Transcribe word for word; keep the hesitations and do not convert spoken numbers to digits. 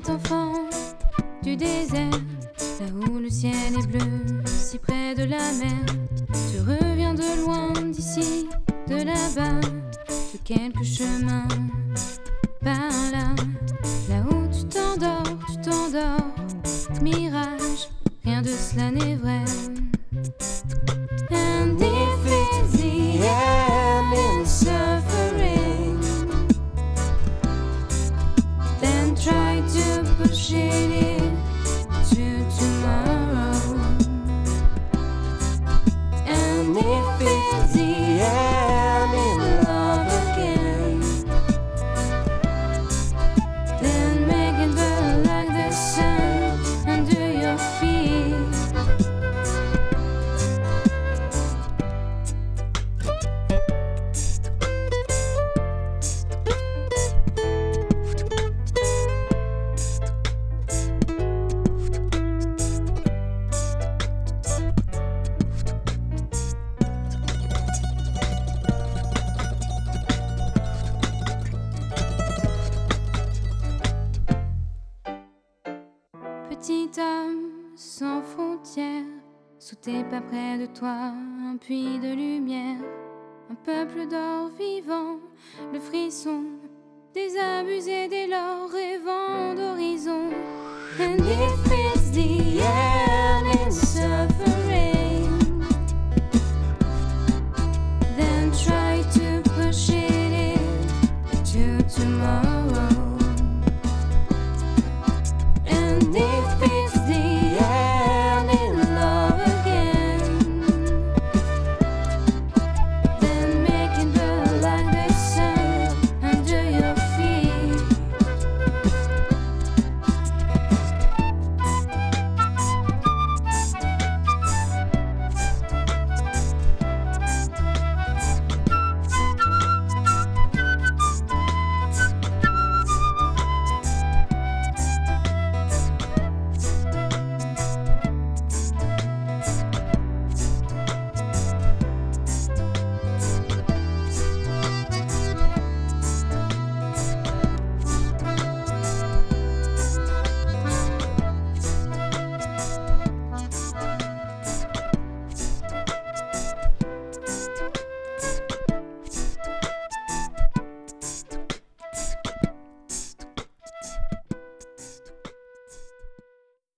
Petit enfant du désert, là où le ciel est bleu, si près de la mer. Tu reviens de loin, d'ici, de là-bas, de quelques chemins par là. Là où tu t'endors, tu t'endors, mirage, rien de cela n'est vrai. And if it's the end in suffering, then try to push it into tomorrow. And if it's the end in love again, then make it burn like the sun under your feet. Petit homme sans frontières, sous tes pas près de toi, un puits de lumière, un peuple d'or vivant, le frisson, désabusé dès lors rêvant d'horizon. And if it's the end